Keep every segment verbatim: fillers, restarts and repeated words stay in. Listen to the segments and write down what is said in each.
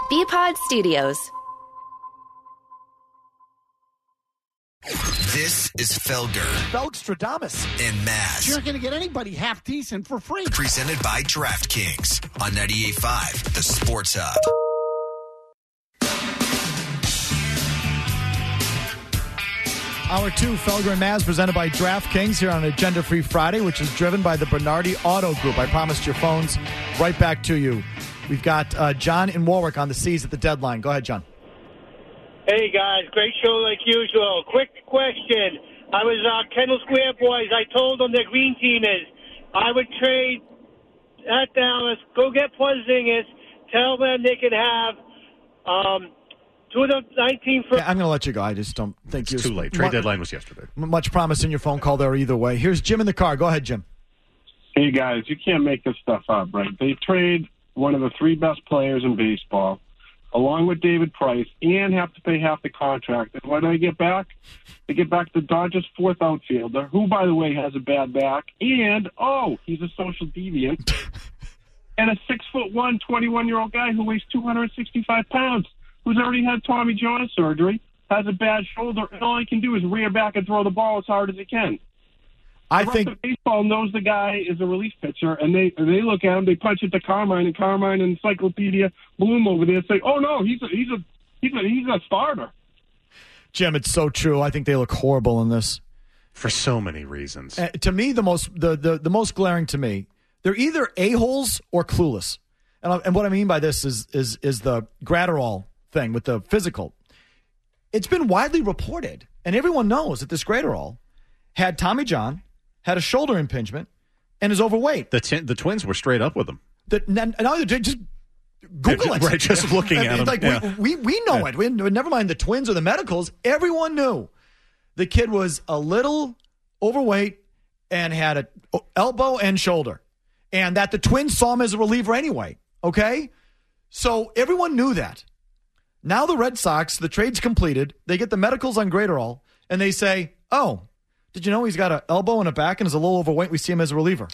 B-Pod Studios. This is Felger. Felgstradamus. And Maz. You're not going to get anybody half decent for free. Presented by DraftKings on ninety-eight point five, The Sports Hub. Hour two, Felger and Maz, presented by DraftKings here on Agenda Free Friday, which is driven by the Bernardi Auto Group. I promised your phones right back to you. We've got uh, John in Warwick on the C's at the deadline. Go ahead, John. Hey, guys. Great show like usual. Quick question. I was uh, Kendall Square boys. I told them the green team is. I would trade at Dallas. Go get Porzingis. Tell them they could have um, two of the nineteen first. Yeah, I'm going to let you go. I just don't think it's you're... too late. Trade much, deadline was yesterday. Much promise in your phone call there either way. Here's Jim in the car. Go ahead, Jim. Hey, guys. You can't make this stuff up, right? They trade one of the three best players in baseball, along with David Price, and have to pay half the contract. And what do they get back? They get back the Dodgers' fourth outfielder, who, by the way, has a bad back, and, oh, he's a social deviant, and a six foot one, twenty-one-year-old guy who weighs two hundred sixty-five pounds, who's already had Tommy John surgery, has a bad shoulder, and all he can do is rear back and throw the ball as hard as he can. I the think rest of baseball knows the guy is a relief pitcher, and they they look at him, they punch it to Carmine, and Carmine and Encyclopedia Bloom over there say, "Oh no, he's a he's a he's a he's a starter." Jim, it's so true. I think they look horrible in this for so many reasons. Uh, to me, the most the, the the most glaring to me, they're either a-holes or clueless. And I, and what I mean by this is is is the Gratterall thing with the physical. It's been widely reported, and everyone knows that this Gratterall had Tommy John, had a shoulder impingement, and is overweight. The t- the twins were straight up with him. The, now, now just Google it. Right, just looking at him. Like yeah. we, we we know yeah. it. We, never mind the twins or the medicals. Everyone knew the kid was a little overweight and had a elbow and shoulder, and that the twins saw him as a reliever anyway. Okay, so everyone knew that. Now the Red Sox, the trade's completed. They get the medicals on Gratterall, and they say, "Oh, did you know he's got an elbow and a back and is a little overweight? We see him as a reliever."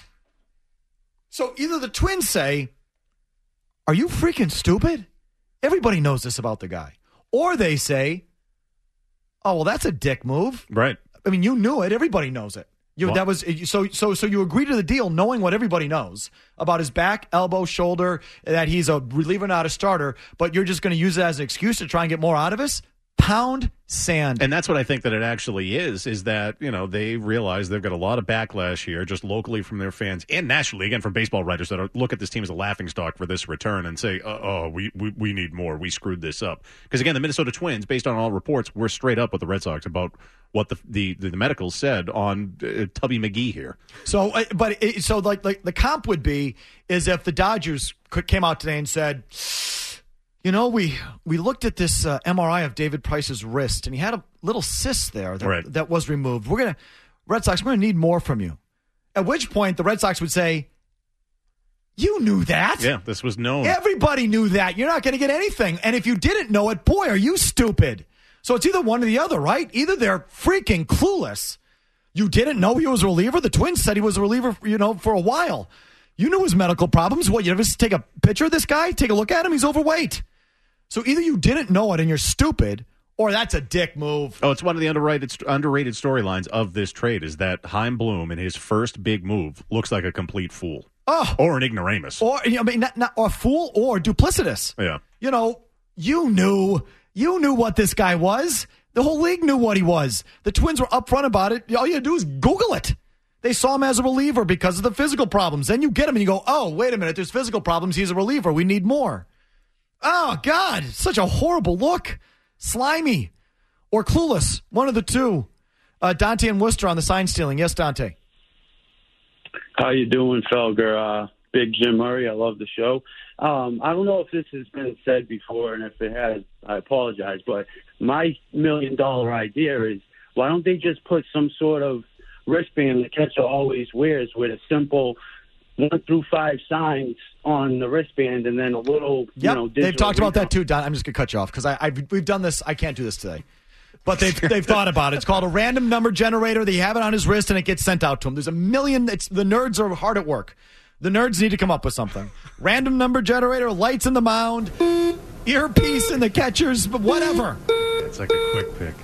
So either the twins say, "Are you freaking stupid? Everybody knows this about the guy." Or they say, "Oh, well, that's a dick move." Right. I mean, you knew it. Everybody knows it. You, well, that was so. So, so you agree to the deal, knowing what everybody knows about his back, elbow, shoulder, that he's a reliever, not a starter. But you're just going to use it as an excuse to try and get more out of us. Pound sand. And that's what I think that it actually is, is that, you know, they realize they've got a lot of backlash here just locally from their fans and nationally, again, from baseball writers that are, look at this team as a laughingstock for this return and say, oh, oh we, we, we need more. We screwed this up. Because, again, the Minnesota Twins, based on all reports, were straight up with the Red Sox about what the the, the medicals said on uh, Tubby McGee here. So, uh, but it, so like, like the comp would be is if the Dodgers could, came out today and said, you know, we we looked at this uh, M R I of David Price's wrist, and he had a little cyst there that, right. that was removed. We're going to, Red Sox, we're going to need more from you. At which point, the Red Sox would say, you knew that. Yeah, this was known. Everybody knew that. You're not going to get anything. And if you didn't know it, boy, are you stupid. So it's either one or the other, right? Either they're freaking clueless. You didn't know he was a reliever. The Twins said he was a reliever, you know, for a while. You knew his medical problems. What, you ever take a picture of this guy? Take a look at him. He's overweight. So either you didn't know it and you're stupid, or that's a dick move. Oh, it's one of the underrated underrated storylines of this trade is that Chaim Bloom in his first big move looks like a complete fool. Oh, or an ignoramus. Or, I mean, not, not a fool or duplicitous. Yeah. You know, you knew, you knew what this guy was. The whole league knew what he was. The Twins were upfront about it. All you had to do is Google it. They saw him as a reliever because of the physical problems. Then you get him and you go, oh, wait a minute, there's physical problems. He's a reliever. We need more. Oh, God, such a horrible look. Slimy or clueless, one of the two. Uh, Dante and Worcester on the sign stealing. Yes, Dante. How you doing, Felger? Uh, Big Jim Murray. I love the show. Um, I don't know if this has been said before, and if it has, I apologize. But my million-dollar idea is, why don't they just put some sort of wristband the catcher always wears with a simple one through five signs on the wristband, and then a little, yep. you know, digital they've talked about readout. that too, Don. I'm just gonna cut you off because I, I we've done this. I can't do this today, but they've they've thought about it. It's called a random number generator. They have it on his wrist, and it gets sent out to him. There's a million. It's the nerds are hard at work. The nerds need to come up with something. Random number generator, lights in the mound. earpiece in the catchers, but whatever. It's like a quick pick.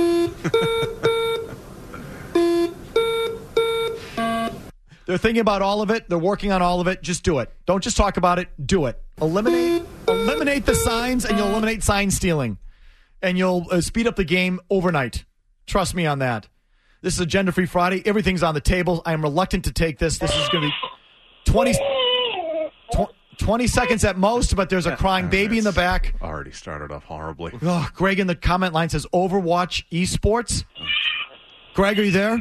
They're thinking about all of it. They're working on all of it. Just do it. Don't just talk about it. Do it. Eliminate, eliminate the signs, and you'll eliminate sign stealing, and you'll uh, speed up the game overnight. Trust me on that. This is Agenda Free Friday. Everything's on the table. I am reluctant to take this. This is going to be twenty, twenty seconds at most, but there's a crying baby in the back. Already started off horribly. Oh, Greg in the comment line says Overwatch esports. Greg, are you there?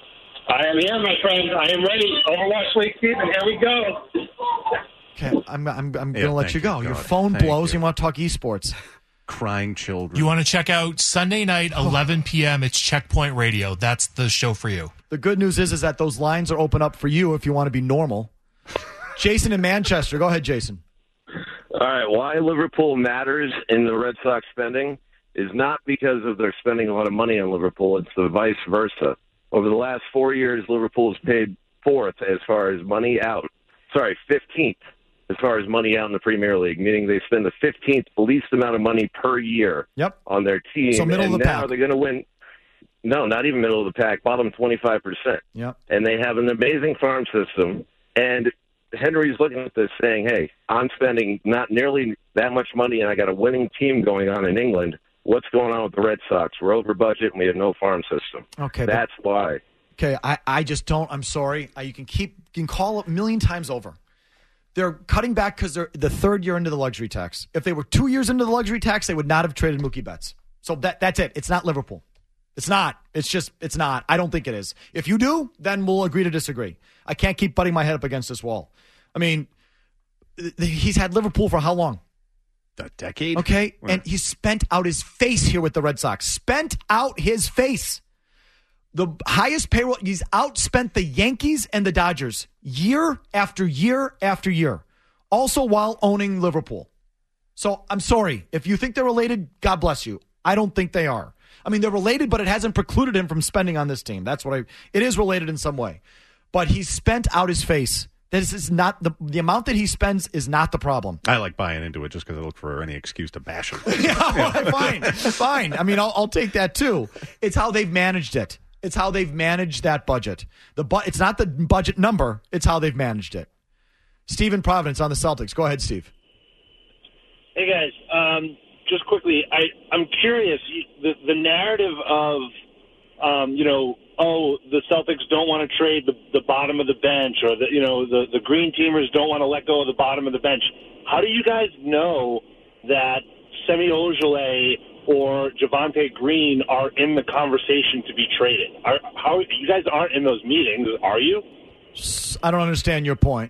I am here, my friend. I am ready. Overwatch League season. Here we go. Okay, I'm I'm, I'm Yeah, going to let thank you go. you, Your God. phone Thank blows. you. You want to talk esports. Crying children. You want to check out Sunday night, eleven p.m. It's Checkpoint Radio. That's the show for you. The good news is, is that those lines are open up for you if you want to be normal. Jason in Manchester. Go ahead, Jason. All right, why Liverpool matters in the Red Sox spending is not because of their spending a lot of money on Liverpool. It's the vice versa. Over the last four years, Liverpool's paid fourth as far as money out. Sorry, fifteenth as far as money out in the Premier League, meaning they spend the fifteenth least amount of money per year Yep. on their team. So middle and of the now pack. they're going to win. No, not even middle of the pack, bottom twenty-five percent. Yep. And they have an amazing farm system. And Henry's looking at this saying, hey, I'm spending not nearly that much money, and I got a winning team going on in England. What's going on with the Red Sox? We're over budget, and we have no farm system. Okay. That's but, why. okay. I, I just don't. I'm sorry. I, you can keep. You can call it a million times over. They're cutting back because they're the third year into the luxury tax. If they were two years into the luxury tax, they would not have traded Mookie Betts. So that that's it. It's not Liverpool. It's not. It's just, it's not. I don't think it is. If you do, then we'll agree to disagree. I can't keep butting my head up against this wall. I mean, he's had Liverpool for how long? A decade? Okay. Right. And he spent out his face here with the Red Sox. Spent out his face. The highest payroll. He's outspent the Yankees and the Dodgers year after year after year. Also while owning Liverpool. So I'm sorry. If you think they're related, God bless you. I don't think they are. I mean, they're related, but it hasn't precluded him from spending on this team. That's what I, it is related in some way. But he's spent out his face. This is not the the amount that he spends is not the problem. I like buying into it just because I look for any excuse to bash him. Yeah, well, fine, fine. I mean, I'll, I'll take that too. It's how they've managed it. It's how they've managed that budget. The bu- It's not the budget number. It's how they've managed it. Steve in Providence on the Celtics. Go ahead, Steve. Hey guys, um, just quickly, I I'm curious. The the narrative of, um, you know. oh, the Celtics don't want to trade the, the bottom of the bench, or the you know the, the green teamers don't want to let go of the bottom of the bench. How do you guys know that Semi Ojeleye or Javonte Green are in the conversation to be traded? Are, how you guys aren't in those meetings, are you? I don't understand your point.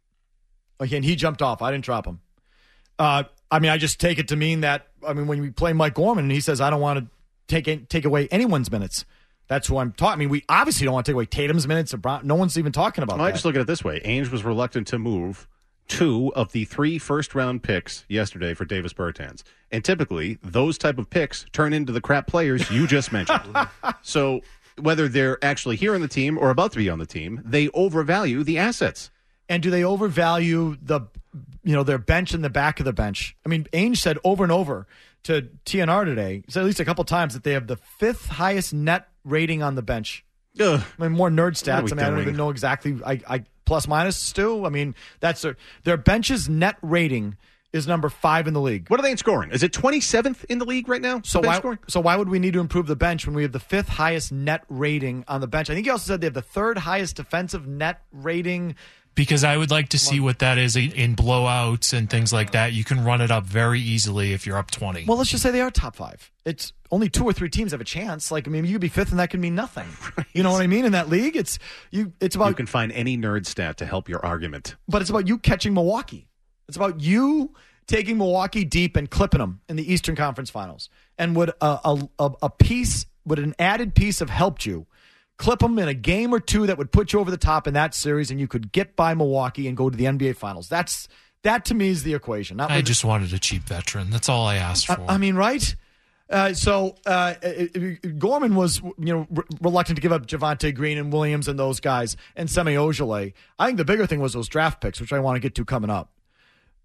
Again, he jumped off. I didn't drop him. Uh, I mean, I just take it to mean that, I mean, when we play Mike Gorman and he says, I don't want to take take away anyone's minutes. That's who I'm talking. I mean, we obviously don't want to take away Tatum's minutes. Or Brown. No one's even talking about well, that. I just look at it this way. Ainge was reluctant to move two of the three first-round picks yesterday for Davis Bertans. And typically, those type of picks turn into the crap players you just mentioned. So whether they're actually here on the team or about to be on the team, they overvalue the assets. And do they overvalue the, you know, their bench in the back of the bench? I mean, Ainge said over and over to T N R today, he said at least a couple times that they have the fifth highest net rating on the bench. Ugh. I mean, more nerd stats. I mean, doing? I don't even know exactly. I, I plus minus, Stu. I mean, that's their their bench's net rating is number five in the league. What are they in scoring? Is it twenty-seventh in the league right now? So why, so why would we need to improve the bench when we have the fifth highest net rating on the bench? I think he also said they have the third highest defensive net rating. Because I would like to see what that is in blowouts and things like that. You can run it up very easily if you're up twenty. Well, let's just say they are top five. It's only two or three teams have a chance. Like, I mean, you could be fifth and that could mean nothing. Right. You know what I mean? In that league, it's you. It's about you can find any nerd stat to help your argument. But it's about you catching Milwaukee. It's about you taking Milwaukee deep and clipping them in the Eastern Conference Finals. And would a a, a piece, would an added piece have helped you? Clip them in a game or two that would put you over the top in that series, and you could get by Milwaukee and go to the N B A Finals. That's that to me is the equation. Not I just it. wanted a cheap veteran. That's all I asked for. I, I mean, right? Uh, so uh, it, it, Gorman was, you know, re- reluctant to give up Javonte Green and Williams and those guys and Semi Ojeleye. I think the bigger thing was those draft picks, which I want to get to coming up.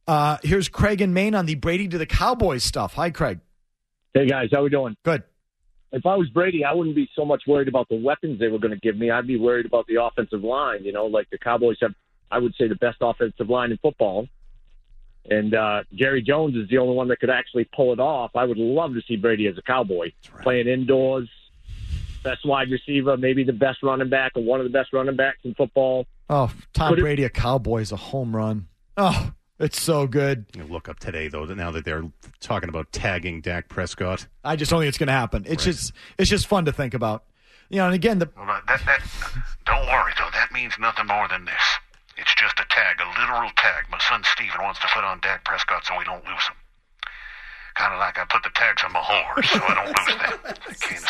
Uh, here's Craig in Maine on the Brady to the Cowboys stuff. Hi, Craig. Hey, guys. How we doing? Good. If I was Brady, I wouldn't be so much worried about the weapons they were going to give me. I'd be worried about the offensive line. You know, like the Cowboys have, I would say, the best offensive line in football. And uh, Jerry Jones is the only one that could actually pull it off. I would love to see Brady as a Cowboy, right. Playing indoors, best wide receiver, maybe the best running back or one of the best running backs in football. Oh, Tom Could Brady, it, a Cowboy is a home run. Oh, it's so good. You look up today, though, now that they're talking about tagging Dak Prescott. I just don't think it's going to happen. It's right. just it's just fun to think about. You know, and again, the well, that, that, don't worry, though. That means nothing more than this. It's just a tag, a literal tag. My son Steven wants to put on Dak Prescott so we don't lose him. Kind of like I put the tags on my horse so I don't lose them. I can't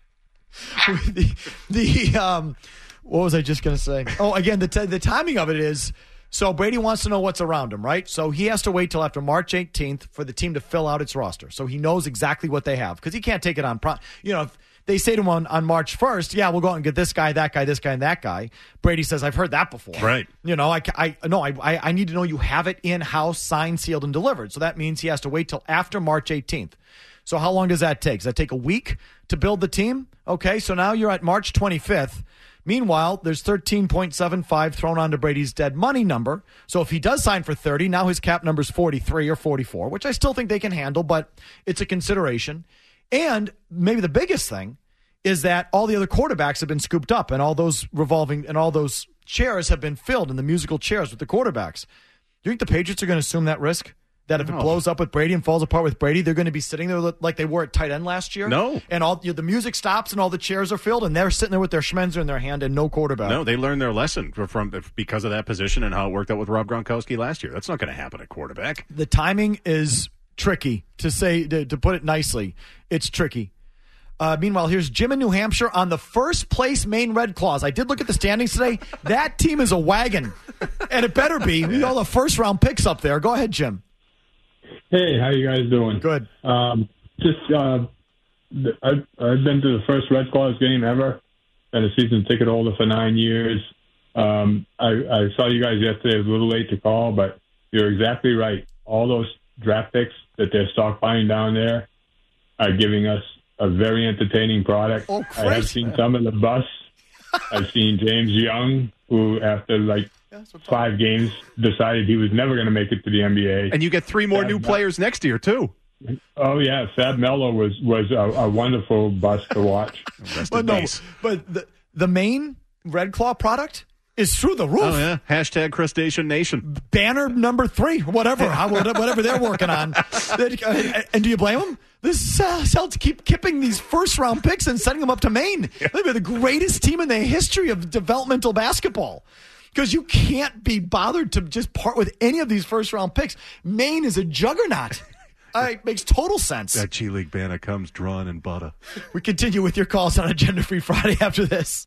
escape. the, the um, what was I just going to say? Oh, again, the t- the timing of it is, so Brady wants to know what's around him, right? So he has to wait till after March eighteenth for the team to fill out its roster. So he knows exactly what they have because he can't take it on, pro- you know, if they say to him on, on March first, yeah, we'll go out and get this guy, that guy, this guy, and that guy. Brady says, I've heard that before. Right. You know, I, I, no, I, I need to know you have it in-house, signed, sealed, and delivered. So that means he has to wait till after March eighteenth. So how long does that take? Does that take a week to build the team? Okay, so now you're at March twenty-fifth. Meanwhile, there's thirteen point seven five thrown onto Brady's dead money number. So if he does sign for thirty, now his cap number is forty-three or forty-four, which I still think they can handle, but it's a consideration. And maybe the biggest thing is that all the other quarterbacks have been scooped up and all those revolving and all those chairs have been filled in the musical chairs with the quarterbacks. Do you think the Patriots are going to assume that risk? That if no. it blows up with Brady and falls apart with Brady, they're going to be sitting there like they were at tight end last year? No. And all you know, the music stops and all the chairs are filled and they're sitting there with their Schmenzer in their hand and no quarterback. No, they learned their lesson from because of that position and how it worked out with Rob Gronkowski last year. That's not going to happen at quarterback. The timing is tricky, to say to, to put it nicely. It's tricky. Uh, meanwhile, here's Jim in New Hampshire on the first place Maine Red Claws. I did look at the standings today. That team is a wagon, and it better be. We all have first round picks up there. Go ahead, Jim. Hey, how you guys doing? Good. Um, just uh, I've, I've been to the first Red Claws game ever. Been a season ticket holder for nine years. Um, I, I saw you guys yesterday. It was a little late to call, but you're exactly right. All those draft picks that they're stockpiling down there are giving us a very entertaining product. Oh, I have seen some of the bus. I've seen James Young, who after like yeah, five games decided he was never going to make it to the N B A. And you get three more Fab new Mel- players next year, too. Oh, yeah. Fab Mello was, was a, a wonderful bus to watch. But no, but the, the main Red Claw product is through the roof. Oh, yeah. Hashtag Crustacean Nation. Banner number three, whatever, how, whatever they're working on. And do you blame them? This uh, Celtics keep kipping these first-round picks and sending them up to Maine. Yeah. They're the greatest team in the history of developmental basketball because you can't be bothered to just part with any of these first-round picks. Maine is a juggernaut. Uh, it makes total sense. That G League banner comes drawn in butter. We continue with your calls on Agenda Free Friday after this.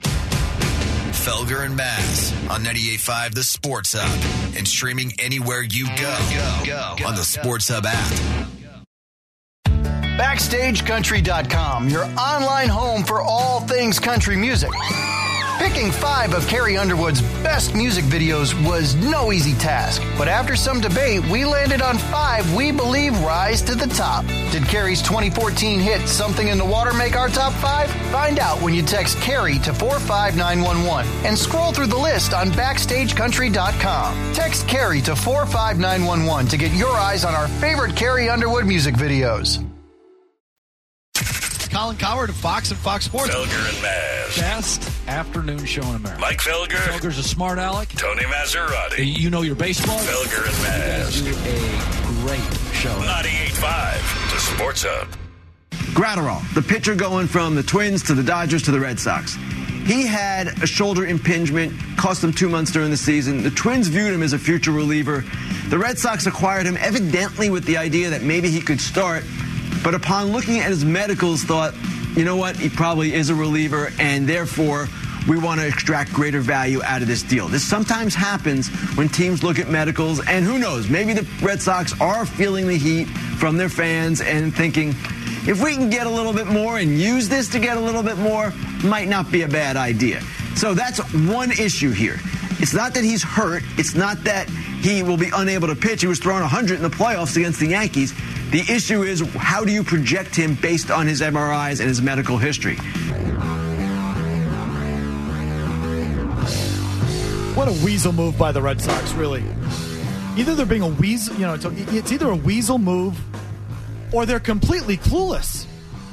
Felger and Maz on ninety-eight point five The Sports Hub and streaming anywhere you go, go, go on the Sports Hub app. Backstage Country dot com, your online home for all things country music. Picking five of Carrie Underwood's best music videos was no easy task, but after some debate, we landed on five we believe rise to the top. Did Carrie's twenty fourteen hit Something in the Water make our top five? Find out when you text Carrie to four five nine one one and scroll through the list on Backstage Country dot com. Text Carrie to four five nine one one to get your eyes on our favorite Carrie Underwood music videos. Colin Cowherd of Fox and Fox Sports. Felger and Maz. Best afternoon show in America. Mike Felger. Felger's a smart aleck. Tony Maserati. You know your baseball. Felger and Maz. You do a great show. ninety-eight point five, the Sports Hub. Gratterall, the pitcher going from the Twins to the Dodgers to the Red Sox. He had a shoulder impingement, cost him two months during the season. The Twins viewed him as a future reliever. The Red Sox acquired him evidently with the idea that maybe he could start. But upon looking at his medicals, thought, you know what, he probably is a reliever, and therefore we want to extract greater value out of this deal. This sometimes happens when teams look at medicals, and who knows, maybe the Red Sox are feeling the heat from their fans and thinking, if we can get a little bit more and use this to get a little bit more, might not be a bad idea. So that's one issue here. It's not that he's hurt. It's not that he will be unable to pitch. He was throwing one hundred in the playoffs against the Yankees. The issue is, how do you project him based on his M R Is and his medical history? What a weasel move by the Red Sox, really. Either they're being a weasel, you know, it's, it's either a weasel move or they're completely clueless.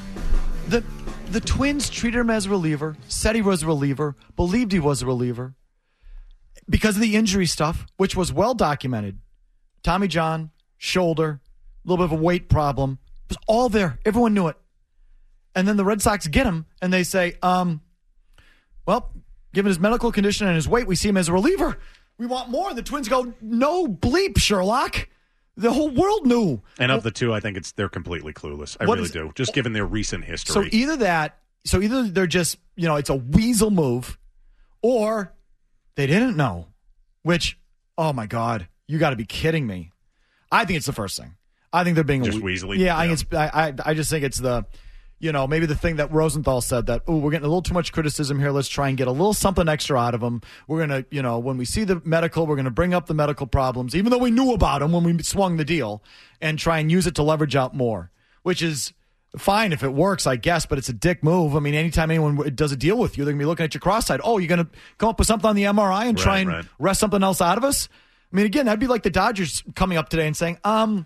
The the Twins treated him as a reliever, said he was a reliever, believed he was a reliever because of the injury stuff, which was well documented. Tommy John, shoulder, a little bit of a weight problem. It was all there. Everyone knew it. And then the Red Sox get him and they say, um, well, given his medical condition and his weight, we see him as a reliever. We want more. And the Twins go, no bleep, Sherlock. The whole world knew. And of the two, I think it's they're completely clueless. I What really is- do. Just given their recent history. So either that, so either they're just, you know, it's a weasel move, or they didn't know, which, oh my God, you got to be kidding me. I think it's the first thing. I think they're being Just a we- weaselly? Yeah, I Yeah. think it's. I, I I just think it's the, you know, maybe the thing that Rosenthal said that, oh, we're getting a little too much criticism here. Let's try and get a little something extra out of them. We're gonna, you know, when we see the medical, we're gonna bring up the medical problems, even though we knew about them when we swung the deal, and try and use it to leverage out more, which is fine if it works, I guess, but it's a dick move. I mean, anytime anyone does a deal with you, they're going to be looking at your cross-side. Oh, you're going to come up with something on the M R I and try Right, and right. wrest something else out of us? I mean, again, that'd be like the Dodgers coming up today and saying, um,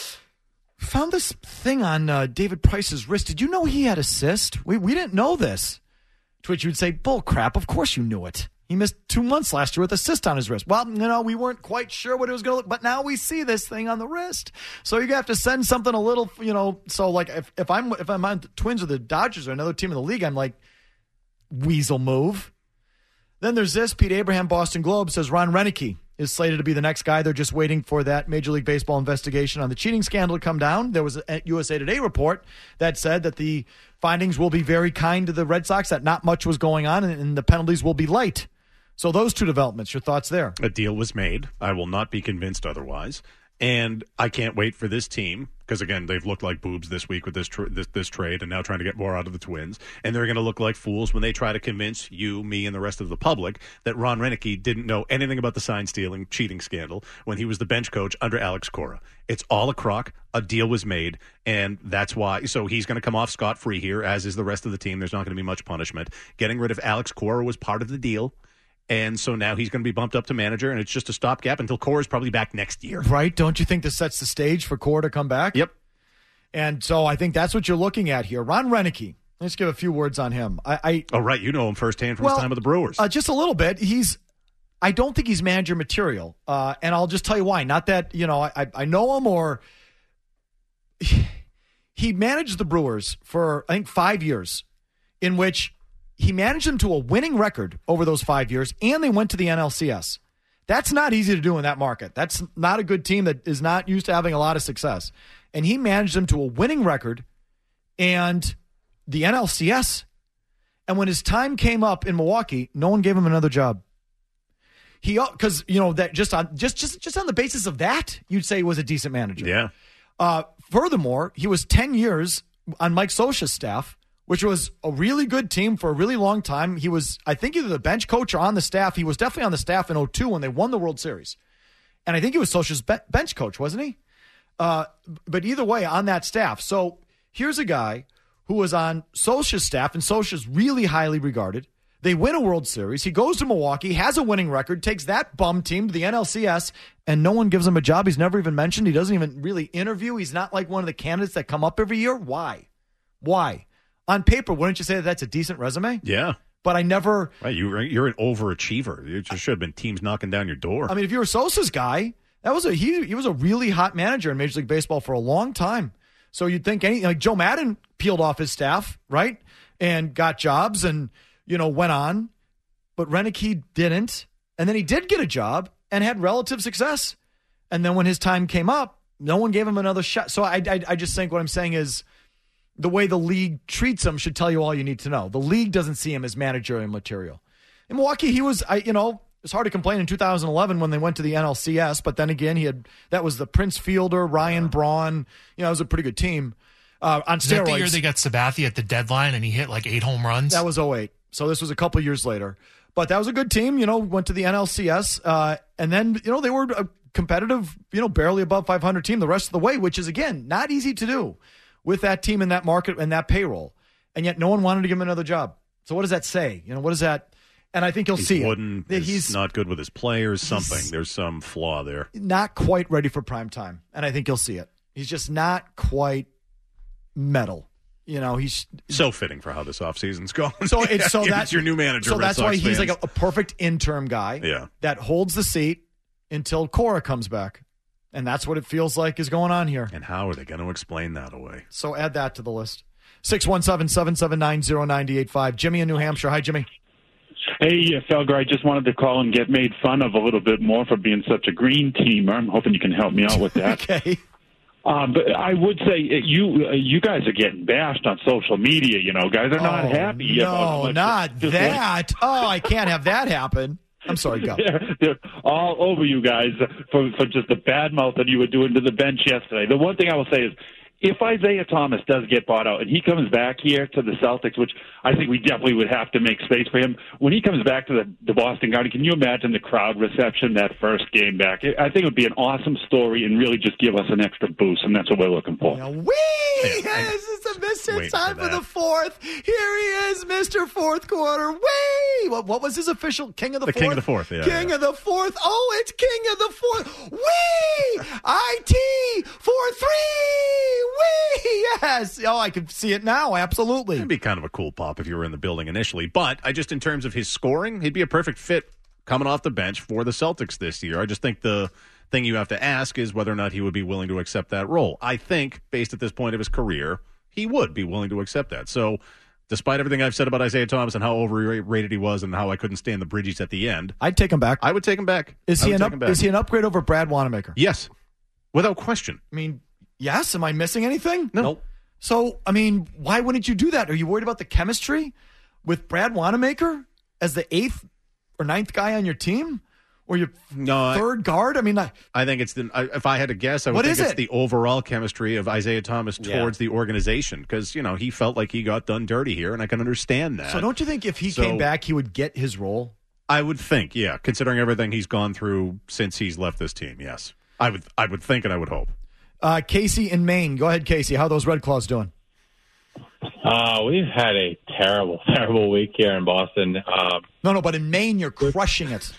found this thing on uh, David Price's wrist. Did you know he had a cyst? We, we didn't know this. To which you would say, bull crap, of course you knew it. He missed two months last year with a cyst on his wrist. Well, you know, we weren't quite sure what it was going to look, but now we see this thing on the wrist. So you're going to have to send something a little, you know, so like if, if I'm if I'm on the Twins or the Dodgers or another team in the league, I'm like, weasel move. Then there's this. Pete Abraham, Boston Globe, says Ron Renicky is slated to be the next guy. They're just waiting for that Major League Baseball investigation on the cheating scandal to come down. There was a U S A Today report that said that the findings will be very kind to the Red Sox, that not much was going on, and, and the penalties will be light. So those two developments, your thoughts there? A deal was made. I will not be convinced otherwise. And I can't wait for this team, because, again, they've looked like boobs this week with this, tr- this this trade and now trying to get more out of the Twins. And they're going to look like fools when they try to convince you, me, and the rest of the public that Ron Renicky didn't know anything about the sign-stealing, cheating scandal when he was the bench coach under Alex Cora. It's all a crock. A deal was made, and that's why. So he's going to come off scot-free here, as is the rest of the team. There's not going to be much punishment. Getting rid of Alex Cora was part of the deal. And so now he's going to be bumped up to manager, and it's just a stopgap until Cora's probably back next year. Right? Don't you think this sets the stage for Cora to come back? Yep. And so I think that's what you're looking at here. Ron Renicky. Let's give a few words on him. I, I Oh, right. You know him firsthand from well, his time with the Brewers. Uh, just a little bit. He's. I don't think he's manager material, uh, and I'll just tell you why. Not that you know I, I know him, or he managed the Brewers for I think five years, in which he managed them to a winning record over those five years, and they went to the N L C S. That's not easy to do in that market. That's not a good team that is not used to having a lot of success. And he managed them to a winning record and the N L C S. And when his time came up in Milwaukee, no one gave him another job. He, because you know that just on just just just on the basis of that, you'd say he was a decent manager. Yeah. Uh, furthermore, he was ten years on Mike Scioscia's staff, which was a really good team for a really long time. He was, I think, either the bench coach or on the staff. He was definitely on the staff in oh two when they won the World Series. And I think he was Scioscia's be- bench coach, wasn't he? Uh, but either way, on that staff. So here's a guy who was on Scioscia's staff, and Scioscia's really highly regarded. They win a World Series. He goes to Milwaukee, has a winning record, takes that bum team to the N L C S, and no one gives him a job. He's never even mentioned. He doesn't even really interview. He's not like one of the candidates that come up every year. Why? Why? On paper, wouldn't you say that that's a decent resume? Yeah. But I never... Right, you, you're an overachiever. It just should have been teams knocking down your door. I mean, if you were Sosa's guy, that was a he. He was a really hot manager in Major League Baseball for a long time. So you'd think any like Joe Madden peeled off his staff, right, and got jobs, and you know went on, but Renicky didn't, and then he did get a job and had relative success, and then when his time came up, no one gave him another shot. So I, I, I just think what I'm saying is the way the league treats him should tell you all you need to know. The league doesn't see him as managerial material. In Milwaukee, he was, I, you know. It's hard to complain in two thousand eleven when they went to the N L C S, but then again, he had that was the Prince Fielder, Ryan Braun. You know, it was a pretty good team uh, on Is steroids. that the year they got Sabathia at the deadline and he hit like eight home runs? That was oh eight. So this was a couple years later. But that was a good team, you know, went to the N L C S. Uh, and then, you know, they were a competitive, you know, barely above five hundred team the rest of the way, which is, again, not easy to do with that team in that market and that payroll. And yet no one wanted to give him another job. So what does that say? You know, what is that? And I think you'll he's see wooden, it. He's, he's not good with his players, something. There's some flaw there. Not quite ready for prime time. And I think you'll see it. He's just not quite metal. You know, he's so fitting for how this offseason's going. So it's so yeah, that's your new manager. So Red that's Sox why he's fans. like a, a perfect interim guy. Yeah. That holds the seat until Cora comes back. And that's what it feels like is going on here. And how are they going to explain that away? So add that to the list. six one seven, seven seven nine, zero nine eight five. Jimmy in New Hampshire. Hi, Jimmy. Hey, Felger, I just wanted to call and get made fun of a little bit more for being such a green teamer. I'm hoping you can help me out with that. Okay. Um, but I would say you uh, you guys are getting bashed on social media, you know. Guys are not Oh, happy no, about much- not just that. oh, I can't have that happen. I'm sorry, go. They're, they're all over you guys for, for just the bad mouth that you were doing to the bench yesterday. The one thing I will say is, if Isaiah Thomas does get bought out and he comes back here to the Celtics, which I think we definitely would have to make space for him, when he comes back to the, the Boston Garden, can you imagine the crowd reception that first game back? I think it would be an awesome story and really just give us an extra boost, and that's what we're looking for. Whee! Yes, it's a Mister Wait Time for for, the fourth. Here he is, Mister Fourth Quarter. Whee! What, what was his official King of the, The Fourth? King of the Fourth, yeah, King yeah. of the Fourth. Oh, it's King of the Fourth. Whee! I T four three. Whee! Yes. Oh, I can see it now. Absolutely. It'd be kind of a cool pop if you were in the building initially. But I just, in terms of his scoring, he'd be a perfect fit coming off the bench for the Celtics this year. I just think the thing you have to ask is whether or not he would be willing to accept that role. I think, based at this point of his career, he would be willing to accept that. So, despite everything I've said about Isaiah Thomas and how overrated he was and how I couldn't stand the Bridges at the end, I'd take him back. I would take him back. Is I he would an take up, him back. is he an upgrade over Brad Wanamaker? Yes, without question. I mean, yes. Am I missing anything? No. Nope. So, I mean, why wouldn't you do that? Are you worried about the chemistry with Brad Wanamaker as the eighth or ninth guy on your team? Or your no, third I, guard? I mean, I, I think it's the. I, if I had to guess, I would What think is it's it? the overall chemistry of Isaiah Thomas Yeah. towards the organization because you know he felt like he got done dirty here, and I can understand that. so don't you think if he So- came back, he would get his role? I would think, yeah, considering everything he's gone through since he's left this team, yes, I would. I would think, and I would hope. Uh, Casey in Maine. Go ahead, Casey. How are those Red Claws doing? Uh, we've had a terrible, terrible week here in Boston. Um, No, no, but in Maine, you're crushing it.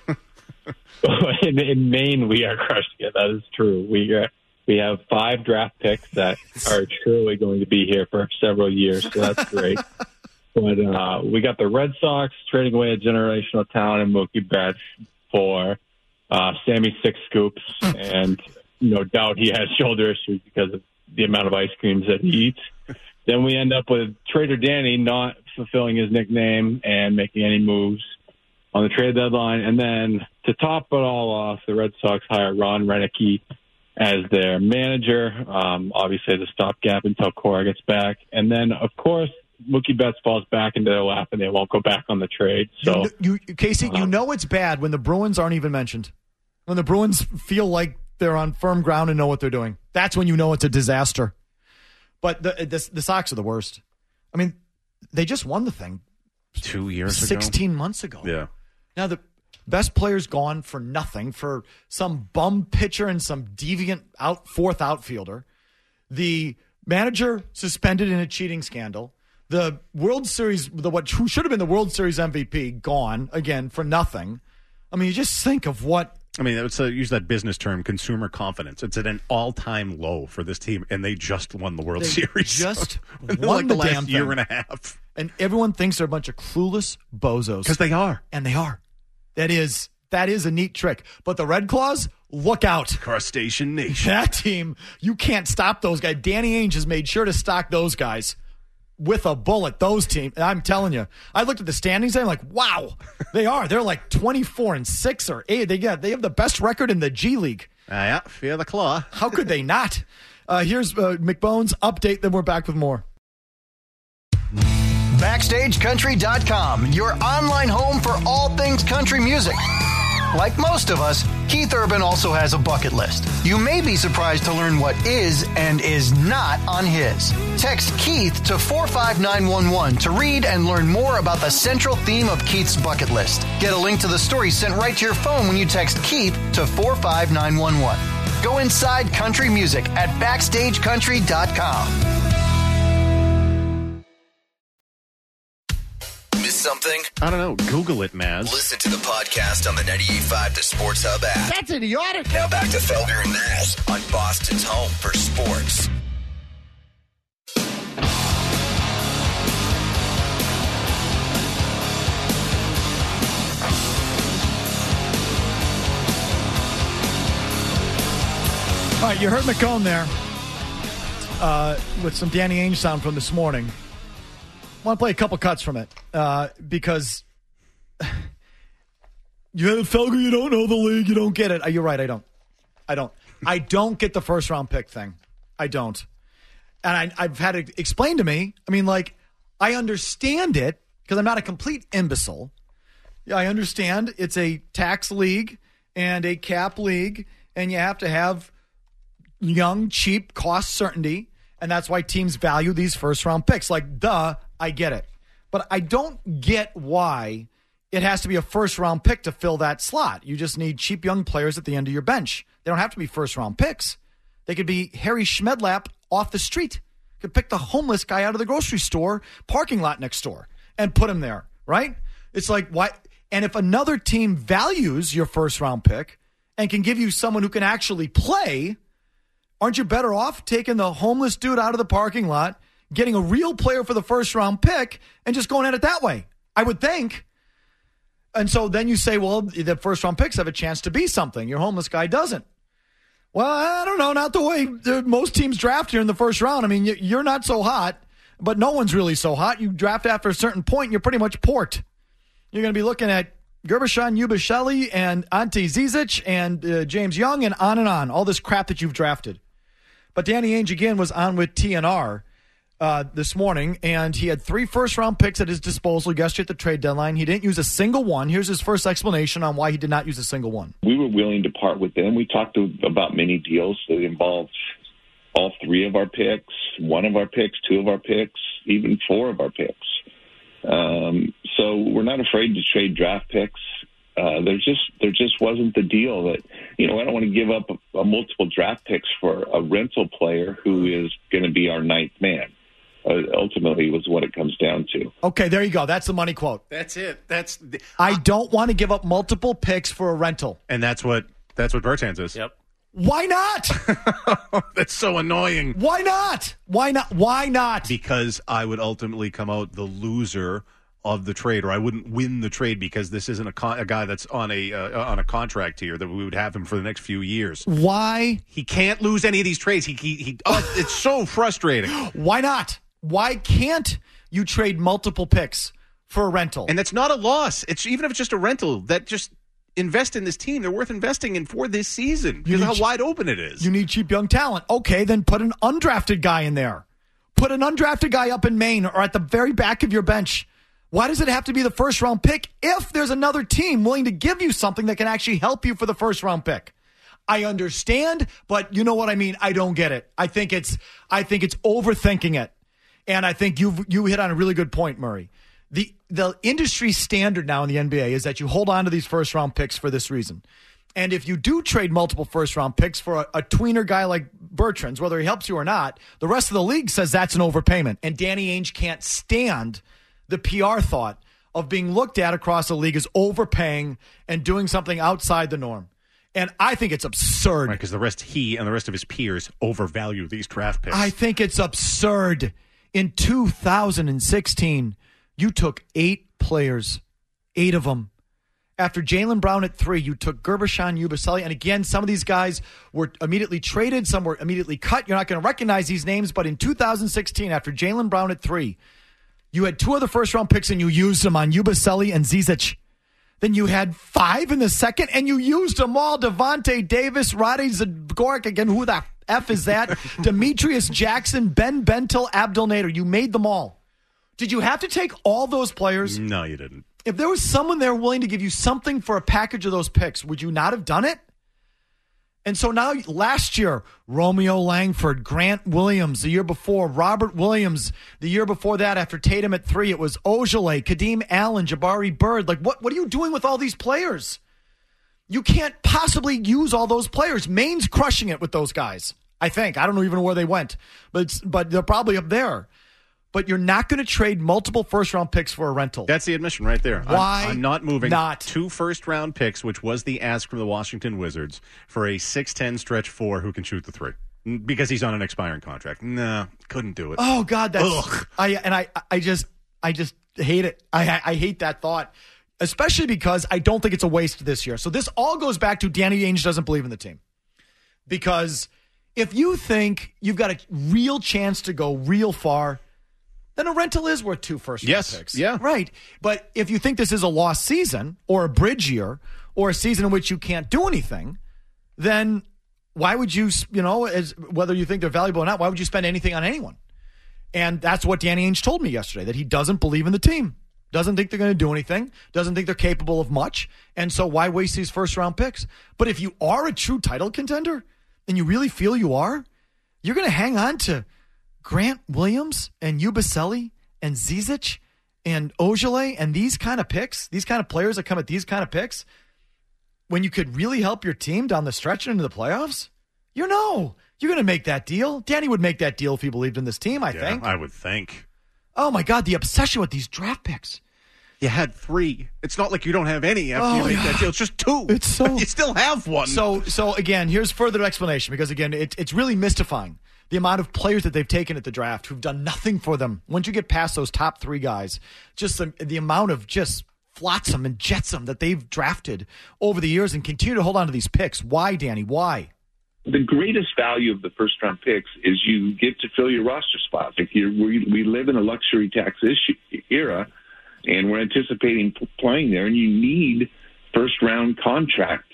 in, in Maine, we are crushing it. That is true. We uh, we have five draft picks that are truly going to be here for several years, so that's great. But uh, we got the Red Sox trading away a generational talent in Mookie Betts for uh, Sammy Six Scoops, and no doubt he has shoulder issues because of the amount of ice creams that he eats. Then we end up with Trader Danny not fulfilling his nickname and making any moves on the trade deadline. And then to top it all off, the Red Sox hire Ron Renicky as their manager, um, obviously the stopgap until Cora gets back. And then, of course, Mookie Betts falls back into their lap and they won't go back on the trade. So, You, you, Casey, you know it's bad when the Bruins aren't even mentioned. When the Bruins feel like they're on firm ground and know what they're doing. That's when you know it's a disaster. But the the, the Sox are the worst. I mean, they just won the thing two years ago, sixteen months ago. Yeah. Now the best player's gone for nothing for some bum pitcher and some deviant out fourth outfielder. The manager suspended in a cheating scandal. The World Series, the what who should have been the World Series M V P, gone again for nothing. I mean, you just think of what. I mean, it's a, use that business term, consumer confidence. It's at an all-time low for this team, and they just won the World They Series. just in won like the the last damn year thing. and a half. And everyone thinks they're a bunch of clueless bozos. Because they are. And they are. That is that is a neat trick. But the Red Claws, look out. Crustacean Nation. That team, you can't stop those guys. Danny Ainge has made sure to stock those guys with a bullet. Those teams, I'm telling you. I looked at the standings and I'm like, wow, they are. They're like twenty-four and six or eight. They got they have the best record in the G League. Uh, yeah, fear the claw. How could they not? Uh, here's uh, McBone's update. Then we're back with more. Backstage Country dot com, your online home for all things country music. Like most of us, Keith Urban also has a bucket list. You may be surprised to learn what is and is not on his. Text Keith to four five nine one one to read and learn more about the central theme of Keith's bucket list. Get a link to the story sent right to your phone when you text Keith to four five nine one one. Go inside country music at backstage country dot com. Miss something? I don't know. Google it, Maz. Listen to the podcast on the ninety-eight point five The Sports Hub app. That's idiotic. Now back to Felger and Maz on Boston's home for sports. All right, you heard McCone there uh, with some Danny Ainge sound from this morning. I want to play a couple cuts from it uh, because you have Felger, you don't know the league, you don't get it. Uh, you're right, I don't. I don't. I don't get the first round pick thing. I don't. And I, I've had it explained to me. I mean, like, I understand it because I'm not a complete imbecile. Yeah, I understand it's a tax league and a cap league, and you have to have young, cheap, cost certainty, and that's why teams value these first-round picks. Like, duh, I get it. But I don't get why it has to be a first-round pick to fill that slot. You just need cheap young players at the end of your bench. They don't have to be first-round picks. They could be Harry Schmedlap off the street. Could pick the homeless guy out of the grocery store parking lot next door and put him there, right? It's like, why? And if another team values your first-round pick and can give you someone who can actually play, aren't you better off taking the homeless dude out of the parking lot, getting a real player for the first round pick, and just going at it that way? I would think. And so then you say, well, the first round picks have a chance to be something. Your homeless guy doesn't. Well, I don't know. Not the way most teams draft here in the first round. I mean, you're not so hot, but no one's really so hot. You draft after a certain point, and you're pretty much port. You're going to be looking at Gerbishon Yubasheli and Ante Zizic and uh, James Young and on and on. All this crap that you've drafted. But Danny Ainge, again, was on with T N R uh, this morning, and he had three first-round picks at his disposal yesterday at the trade deadline. He didn't use a single one. Here's his first explanation on why he did not use a single one. We were willing to part with them. We talked to, about many deals that involved all three of our picks, one of our picks, two of our picks, even four of our picks. Um, so we're not afraid to trade draft picks. Uh, there just there just wasn't the deal that, you know, I don't want to give up a, a multiple draft picks for a rental player who is going to be our ninth man. Uh, ultimately, was what it comes down to. Okay, there you go. That's the money quote. That's it. That's the, I don't want to give up multiple picks for a rental. And that's what that's what Bertans is. Yep. Why not? That's so annoying. Why not? Why not? Why not? Because I would ultimately come out the loser of the trade, or I wouldn't win the trade because this isn't a, con- a guy that's on a uh, on a contract here that we would have him for the next few years. Why? He can't lose any of these trades. He he, he oh, it's so frustrating. Why not? Why can't you trade multiple picks for a rental? And that's not a loss. It's even if it's just a rental, that just invest in this team. They're worth investing in for this season because of how wide open it is. You need cheap young talent. Okay, then put an undrafted guy in there. Put an undrafted guy up in Maine or at the very back of your bench. Why does it have to be the first round pick if there's another team willing to give you something that can actually help you for the first round pick? I understand, but you know what I mean? I don't get it. I think it's I think it's overthinking it. And I think you you hit on a really good point, Murray. The the industry standard now in the N B A is that you hold on to these first round picks for this reason. And if you do trade multiple first round picks for a, a tweener guy like Bertrand's, whether he helps you or not, the rest of the league says that's an overpayment. And Danny Ainge can't stand the P R thought of being looked at across the league as overpaying and doing something outside the norm. And I think it's absurd. Right, because the rest, he and the rest of his peers overvalue these draft picks. I think it's absurd. In two thousand sixteen, you took eight players, eight of them. After Jaylen Brown at three, you took Gerbishon Yubasheli. And again, some of these guys were immediately traded. Some were immediately cut. You're not going to recognize these names. But in two thousand sixteen, after Jaylen Brown at three, you had two other first-round picks, and you used them on Yubasheli and Zizic. Then you had five in the second, and you used them all. Devontae Davis, Roddy Zagoric, again, who the F is that? Demetrius Jackson, Ben Bentil, Abdel Nader. You made them all. Did you have to take all those players? No, you didn't. if there was someone there willing to give you something for a package of those picks, would you not have done it? And so now, last year, Romeo Langford, Grant Williams, the year before, Robert Williams, the year before that, after Tatum at three, it was Ojale, Kadeem Allen, Jabari Bird. Like, what, what are you doing with all these players? You can't possibly use all those players. Maine's crushing it with those guys, I think. I don't even know where they went, but it's, but they're probably up there. But you're not going to trade multiple first-round picks for a rental. That's the admission right there. Why I'm, I'm not moving not? two first-round picks, which was the ask from the Washington Wizards, for a six ten stretch four who can shoot the three. Because he's on an expiring contract. Nah, couldn't do it. Oh, God, that's... Ugh. I, and I, I just I just hate it. I, I hate that thought, especially because I don't think it's a waste this year. So this all goes back to Danny Ainge doesn't believe in the team. Because if you think you've got a real chance to go real far... then a rental is worth two first-round yes, picks. Yeah. Right. But if you think this is a lost season or a bridge year or a season in which you can't do anything, then why would you, you know, as whether you think they're valuable or not, why would you spend anything on anyone? And that's what Danny Ainge told me yesterday, that he doesn't believe in the team, doesn't think they're going to do anything, doesn't think they're capable of much, and so why waste these first-round picks? But if you are a true title contender and you really feel you are, you're going to hang on to Grant Williams and Ubaselli and Zizic and Ojale and these kind of picks, these kind of players that come at these kind of picks, when you could really help your team down the stretch and into the playoffs? You know, you're going to make that deal. Danny would make that deal if he believed in this team, I yeah, think. I would think. Oh, my God, the obsession with these draft picks. You had three. It's not like you don't have any after Oh, you make yeah. that deal. It's just two. It's so you still have one. So, so again, here's further explanation because again, it, it's really mystifying the amount of players that they've taken at the draft who've done nothing for them. Once you get past those top three guys, just the, the amount of just flotsam and jetsam that they've drafted over the years and continue to hold on to these picks. Why, Danny? Why? The greatest value of the first round picks is you get to fill your roster spots. If you we, we live in a luxury tax issue, era, and we're anticipating p- playing there, and you need first round contracts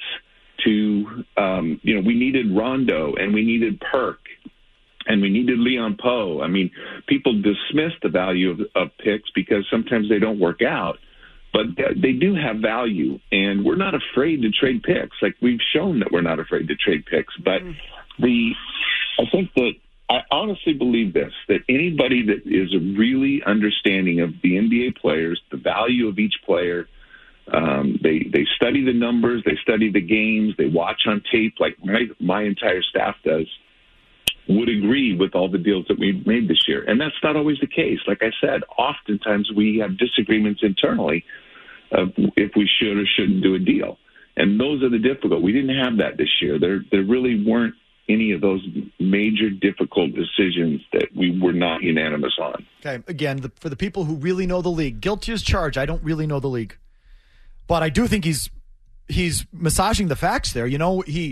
to, um, you know, we needed Rondo and we needed Perk and we needed Leon Poe. I mean, people dismiss the value of, of picks because sometimes they don't work out. But they do have value, and we're not afraid to trade picks. Like, we've shown that we're not afraid to trade picks. But the, I think that I honestly believe this, that anybody that is really understanding of the N B A players, the value of each player, um, they they study the numbers, they study the games, they watch on tape, like my my entire staff does, would agree with all the deals that we've made this year. And that's not always the case. Like I said, oftentimes we have disagreements internally of if we should or shouldn't do a deal. And those are the difficult. We didn't have that this year. There there really weren't any of those major difficult decisions that we were not unanimous on. Okay, again, the, for the people who really know the league, guilty as charged, I don't really know the league. But I do think he's he's massaging the facts there. You know, he...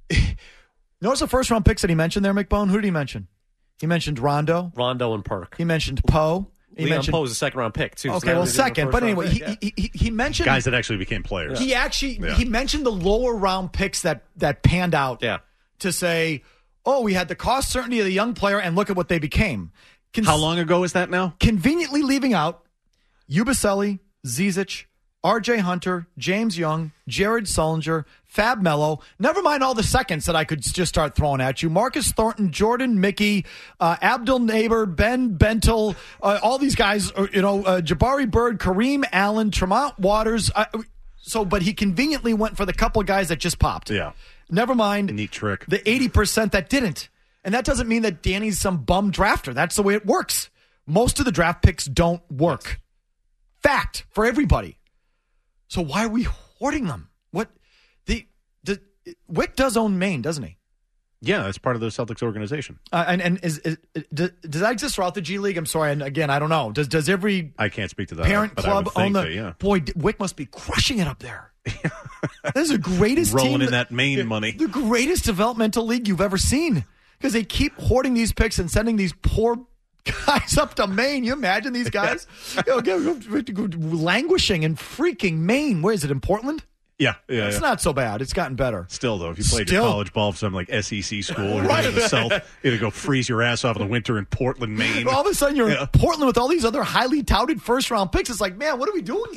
Notice the first round picks that he mentioned there, McBone? Who did he mention? He mentioned Rondo. Rondo and Perk. He mentioned Poe. He Leon mentioned Poe was a second round pick, too. So Okay, that well, was in the second. first But round anyway, pick, he, yeah. he, he he mentioned guys that actually became players. He actually Yeah. he mentioned the lower round picks that that panned out. Yeah. To say, oh, we had the cost certainty of the young player, and look at what they became. Con- How long ago is that now? Conveniently leaving out Ubaselli, Zizic, R J Hunter, James Young, Jared Sullinger, Fab Mello. Never mind all the seconds that I could just start throwing at you. Marcus Thornton, Jordan Mickey, uh, Abdul Neighbor, Ben Bentel, uh, all these guys, uh, you know, uh, Jabari Bird, Kareem Allen, Tremont Waters. Uh, so, but he conveniently went for the couple of guys that just popped. Yeah. Never mind Neat trick. the eighty percent that didn't. And that doesn't mean that Danny's some bum drafter. That's the way it works. Most of the draft picks don't work. Fact for everybody. So why are we hoarding them? What the, the Wick does own Maine, doesn't he? Yeah, it's part of the Celtics organization. Uh, and and is, is does, does that exist throughout the G League? I'm sorry, and again, I don't know. Does does every I can't speak to that. parent but I club would think own the? that, yeah. Boy, Wick must be crushing it up there. This is the greatest Rolling team in that Maine money. The greatest developmental league you've ever seen because they keep hoarding these picks and sending these poor guys up to Maine. You imagine these guys you know, go- go- go- languishing in freaking Maine. Where is it, in Portland? Yeah, yeah. It's yeah. not so bad. It's gotten better. Still, though, if you played Still. your college ball for some like S E C school or Right. in the South, it'd go freeze your ass off in the winter in Portland, Maine. All of a sudden, you're Yeah. in Portland with all these other highly touted first round picks. It's like, man, what are we doing here?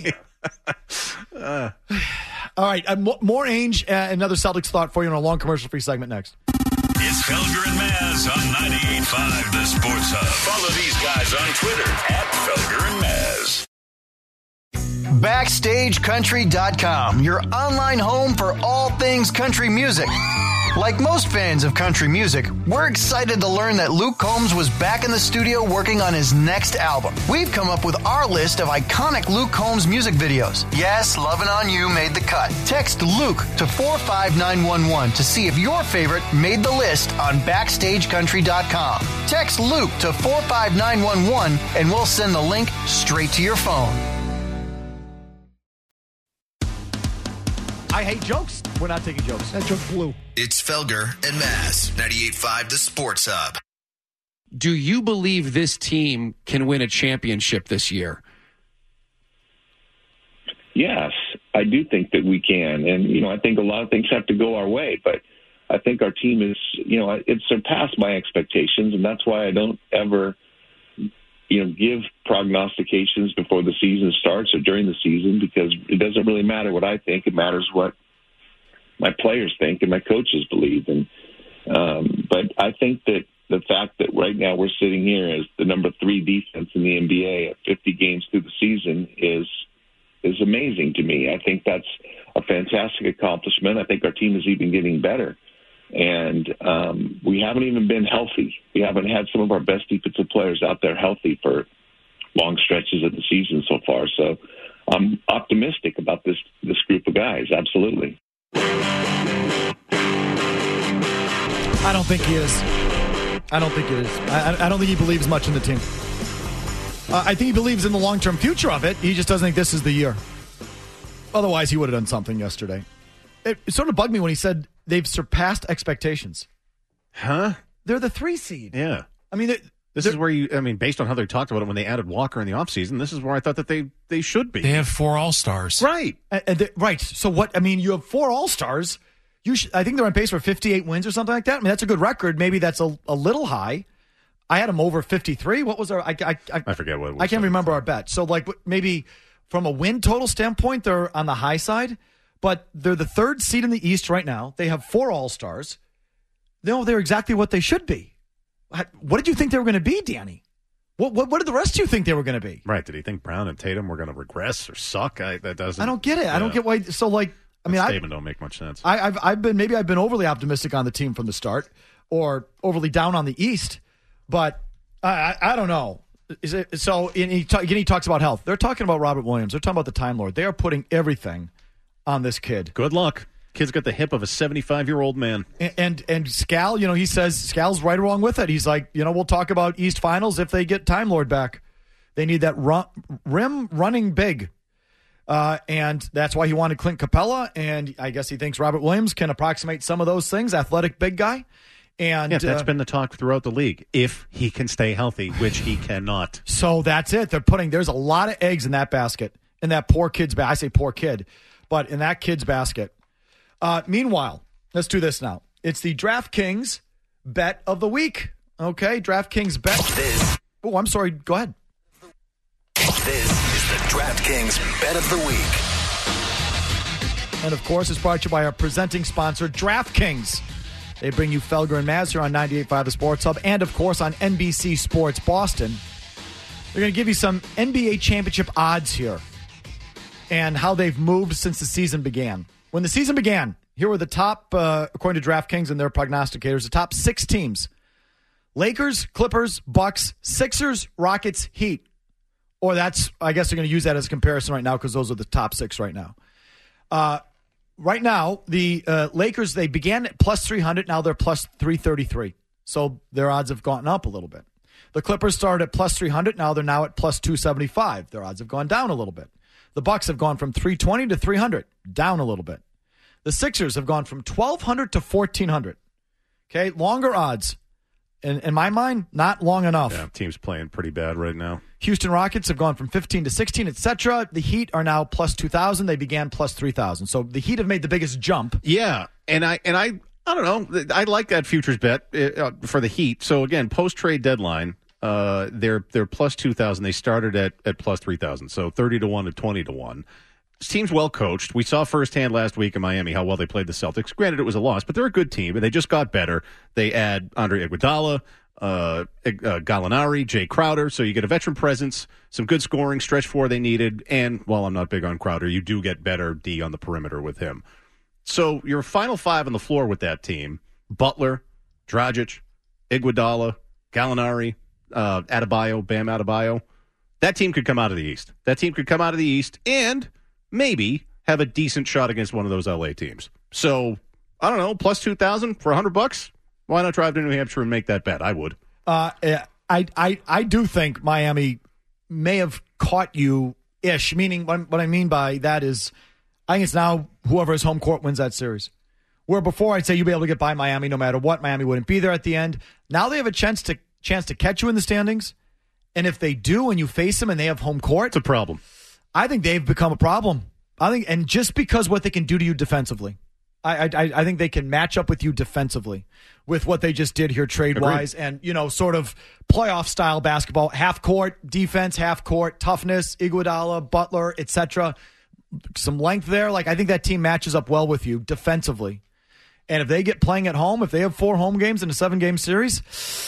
uh. All right, uh, more, more Ainge, uh, another Celtics thought for you in a long commercial-free segment next. It's Felger and Maz on ninety-eight point five The Sports Hub. Follow these guys on Twitter at Felger and Maz. Backstage Country dot com, your online home for all things country music. Like most fans of country music, we're excited to learn that Luke Combs was back in the studio working on his next album. We've come up with our list of iconic Luke Combs music videos. Yes, Lovin' on You made the cut. Text Luke to four five nine one one to see if your favorite made the list on Backstage Country dot com. Text Luke to four five nine one one and we'll send the link straight to your phone. I hate jokes. We're not taking jokes. That joke blew. It's Felger and Maz, ninety-eight point five The Sports Hub. Do you believe this team can win a championship this year? Yes, I do think that we can. And, you know, I think a lot of things have to go our way, but I think our team is, you know, it surpassed my expectations, and that's why I don't ever, you know, give prognostications before the season starts or during the season, because it doesn't really matter what I think. It matters what my players think and my coaches believe. And um, but I think that the fact that right now we're sitting here as the number three defense in the N B A at fifty games through the season is is amazing to me. I think that's a fantastic accomplishment. I think our team is even getting better. And um, we haven't even been healthy. We haven't had some of our best defensive players out there healthy for long stretches of the season so far. So I'm optimistic about this this group of guys, absolutely. I don't think he is. I don't think it is. I, I don't think he believes much in the team. Uh, I think he believes in the long-term future of it. He just doesn't think this is the year. Otherwise, he would have done something yesterday. It, it sort of bugged me when he said they've surpassed expectations. Huh? They're the three seed. Yeah. I mean, this is where you, I mean, based on how they talked about it when they added Walker in the offseason, this is where I thought that they, they should be. They have four All-Stars. Right. Uh, uh, they, right. So what, I mean, you have four All-Stars. You should, I think they're on pace for fifty-eight wins or something like that. I mean, that's a good record. Maybe that's a, a little high. I had them over fifty-three. What was our, I, I, I, I forget what it was. I can't remember our bet. So like maybe from a win total standpoint, they're on the high side, but they're the third seed in the East right now. They have four All-Stars. No, they're exactly what they should be. What did you think they were going to be, Danny? What, what what did the rest of you think they were going to be? Right. Did he think Brown and Tatum were going to regress or suck? I, that doesn't. I don't get it. Yeah. I don't get why. So like, I mean, that I statement don't make much sense. I, I've I've been maybe I've been overly optimistic on the team from the start, or overly down on the East, but I I, I don't know. Is it, so and he ta- again he talks about health. They're talking about Robert Williams. They're talking about the Time Lord. They are putting everything on this kid. Good luck. Kid's got the hip of a seventy-five-year-old man. And, and and Scal, you know, he says Scal's right along with it. He's like, you know, we'll talk about East Finals if they get Time Lord back. They need that run, rim running big. Uh, and that's why he wanted Clint Capella. And I guess he thinks Robert Williams can approximate some of those things. Athletic big guy. And yeah, that's uh, been the talk throughout the league. If he can stay healthy, which he cannot. So that's it. They're putting, there's a lot of eggs in that basket. In that poor kid's basket. I say poor kid, but in that kid's basket. Uh, meanwhile, let's do this now. It's the DraftKings bet of the week. Okay, DraftKings bet. This. Oh, I'm sorry. Go ahead. This is the DraftKings bet of the week. And of course, it's brought to you by our presenting sponsor, DraftKings. They bring you Felger and Maz here on ninety-eight point five The Sports Hub, and of course on N B C Sports Boston. They're going to give you some N B A championship odds here and how they've moved since the season began. When the season began, here were the top, uh, according to DraftKings and their prognosticators, the top six teams. Lakers, Clippers, Bucks, Sixers, Rockets, Heat. Or that's, I guess they're going to use that as a comparison right now because those are the top six right now. Uh, right now, the uh, Lakers, they began at plus three hundred. Now they're plus three thirty-three. So their odds have gone up a little bit. The Clippers started at plus three hundred. Now they're now at plus two seventy-five. Their odds have gone down a little bit. The Bucks have gone from three twenty to three hundred, down a little bit. The Sixers have gone from twelve hundred to fourteen hundred. Okay, longer odds. In, in my mind, not long enough. Yeah, team's playing pretty bad right now. Houston Rockets have gone from fifteen to sixteen, et cetera. The Heat are now plus two thousand. They began plus three thousand. So the Heat have made the biggest jump. Yeah, and I and I I don't know. I like that futures bet uh, for the Heat. So again, post trade deadline, uh, they're they're plus two thousand. They started at at plus three thousand. So thirty to one to twenty to one. This team's well coached. We saw firsthand last week in Miami how well they played the Celtics. Granted, it was a loss, but they're a good team, and they just got better. They add Andre Iguodala, uh, uh, Gallinari, Jay Crowder, so you get a veteran presence, some good scoring, stretch four they needed, and while I'm not big on Crowder, you do get better D on the perimeter with him. So your final five on the floor with that team, Butler, Dragic, Iguodala, Gallinari, uh, Adebayo, Bam Adebayo, that team could come out of the East. That team could come out of the East and maybe have a decent shot against one of those L A teams. So, I don't know, plus two thousand for one hundred bucks? Why not drive to New Hampshire and make that bet? I would. Uh, I, I, I do think Miami may have caught you-ish, meaning what, what I mean by that is I think it's now whoever's home court wins that series. Where before I'd say you'd be able to get by Miami no matter what. Miami wouldn't be there at the end. Now they have a chance to chance to catch you in the standings. And if they do and you face them and they have home court, it's a problem. I think they've become a problem. I think, and just because what they can do to you defensively, I, I, I think they can match up with you defensively with what they just did here trade wise, and you know, sort of playoff style basketball, half court defense, half court toughness, Iguodala, Butler, et cetera. Some length there. Like I think that team matches up well with you defensively. And if they get playing at home, if they have four home games in a seven game series,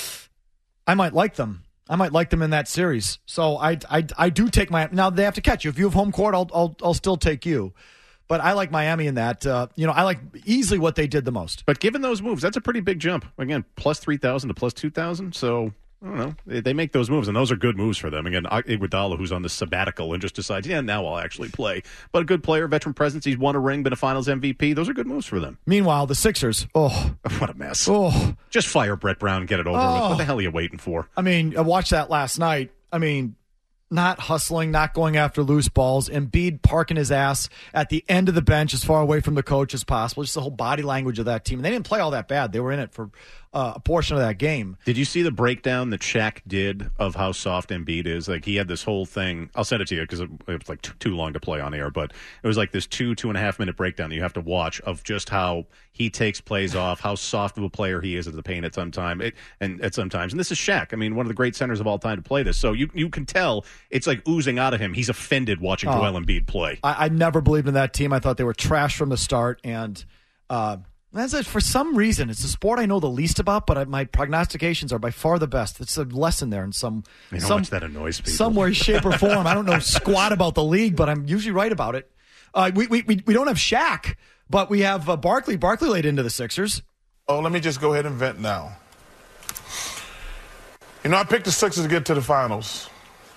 I might like them. I might like them in that series. So I, I, I do take my now they have to catch you. If you have home court, I'll I'll, I'll still take you. But I like Miami in that. Uh, you know, I like easily what they did the most. But given those moves, that's a pretty big jump. Again, plus three thousand to plus two thousand. So I don't know. They, they make those moves, and those are good moves for them. Again, Iguodala, who's on the sabbatical and just decides, yeah, now I'll actually play. But a good player, veteran presence. He's won a ring, been a Finals M V P. Those are good moves for them. Meanwhile, the Sixers, oh, what a mess. Oh, just fire Brett Brown and get it over oh. with. What the hell are you waiting for? I mean, I watched that last night. I mean, not hustling, not going after loose balls. Embiid parking his ass at the end of the bench as far away from the coach as possible. Just the whole body language of that team. And they didn't play all that bad. They were in it for uh, a portion of that game. Did you see the breakdown that Shaq did of how soft Embiid is? Like, he had this whole thing. I'll send it to you because it, it was like too, too long to play on air. But it was like this two, two and a half minute breakdown that you have to watch of just how he takes plays off, how soft of a player he is at the paint at some time, it, and at some times. And this is Shaq. I mean, one of the great centers of all time to play this. So you you can tell it's like oozing out of him. He's offended watching oh, Joel Embiid play. I, I never believed in that team. I thought they were trash from the start. And uh, that's it. For some reason, it's a sport I know the least about, but I, my prognostications are by far the best. It's a lesson there in some, you know some how much that annoys people. Some way, shape, or form. I don't know squat about the league, but I'm usually right about it. Uh, we, we we we don't have Shaq, but we have uh, Barkley. Barkley laid into the Sixers. Oh, let me just go ahead and vent now. You know, I picked the Sixers to get to the finals.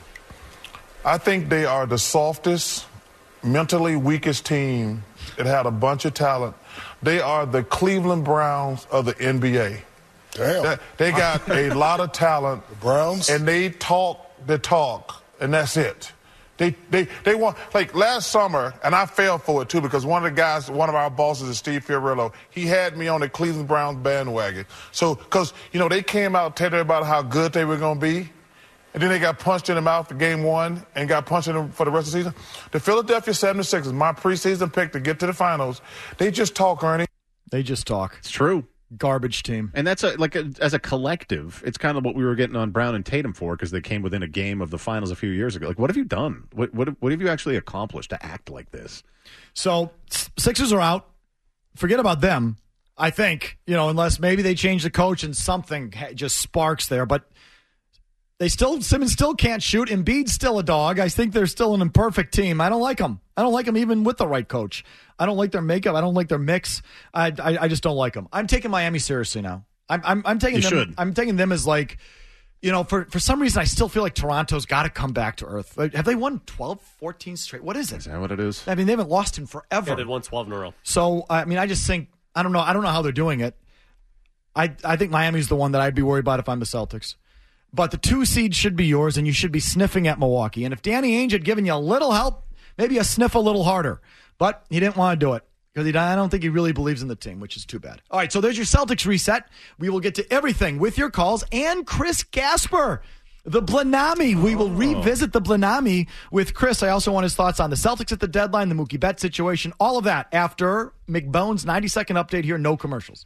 I think they are the softest, mentally weakest team that had a bunch of talent. They are the Cleveland Browns of the N B A. Damn. They got a lot of talent. The Browns? And they talk the talk, and that's it. They they they want, like last summer, and I fell for it too, because one of the guys, one of our bosses is Steve Fiorillo. He had me on the Cleveland Browns bandwagon. So, because, you know, they came out telling everybody how good they were going to be, and then they got punched in the mouth for game one and got punched in the, for the rest of the season. The Philadelphia seventy-sixers, my preseason pick to get to the finals, they just talk, Ernie. They just talk. It's true. Garbage team. And that's a, like a, as a collective, it's kind of what we were getting on Brown and Tatum for, because they came within a game of the finals a few years ago. Like, what have you done? What what, what have you actually accomplished to act like this? So, Sixers are out. Forget about them, I think, you know, unless maybe they change the coach and something just sparks there. But they still, Simmons still can't shoot. Embiid's still a dog. I think they're still an imperfect team. I don't like them. I don't like them even with the right coach. I don't like their makeup. I don't like their mix. I, I, I just don't like them. I'm taking Miami seriously now. I'm, I'm, I'm taking you them. Should. I'm taking them as like, you know, for, for some reason, I still feel like Toronto's got to come back to earth. Like, have they won twelve, fourteen straight? What is it? Is that what it is? I mean, they haven't lost in forever. Yeah, they've won twelve in a row. So, I mean, I just think, I don't know. I don't know how they're doing it. I, I think Miami's the one that I'd be worried about if I'm the Celtics. But the two seed should be yours, and you should be sniffing at Milwaukee. And if Danny Ainge had given you a little help, maybe a sniff a little harder. But he didn't want to do it because he, I don't think he really believes in the team, which is too bad. All right, so there's your Celtics reset. We will get to everything with your calls and Chris Gasper, the Blanami. We will revisit the Blanami with Chris. I also want his thoughts on the Celtics at the deadline, the Mookie Betts situation, all of that after McBone's ninety-second update here. No commercials.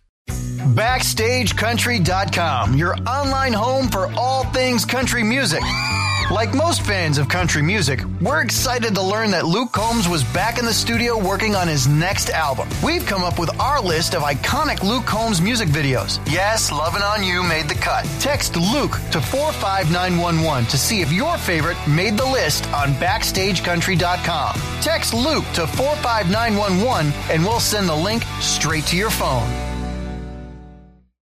Backstage Country dot com, your online home for all things country music. Like most fans of country music, we're excited to learn that Luke Combs was back in the studio working on his next album. We've come up with our list of iconic Luke Combs music videos. Yes, Lovin' On You made the cut. Text Luke to four five nine one one to see if your favorite made the list on backstage country dot com. Text Luke to four five nine one one and we'll send the link straight to your phone.